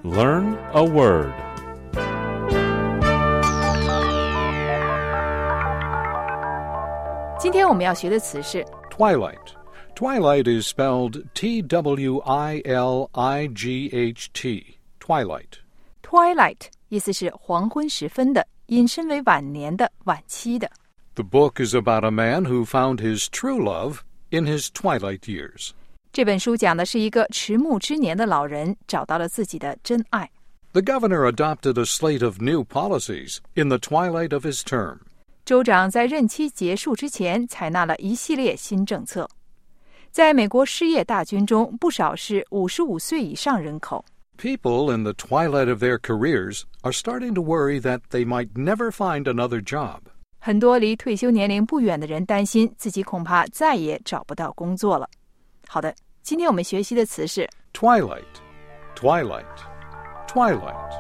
Learn a word. 今天我们要学的词是 Twilight. Twilight is spelled T-W-I-L-I-G-H-T. Twilight. Twilight 意思是黄昏时分的，引申为晚年的、晚期的。 The book is about a man who found his true love in his twilight years. 这本书讲的是一个迟暮之年的老人找到了自己的真爱。 The governor adopted a slate of new policies in the twilight of his term. 州长在任期结束之前采纳了一系列新政策。在美国失业大军中，不少是55岁以上人口。 People in the twilight of their careers are starting to worry that they might never find another job. 很多离退休年龄不远的人担心自己恐怕再也找不到工作了。好的，今天我们学习的词是 Twilight. Twilight. Twilight.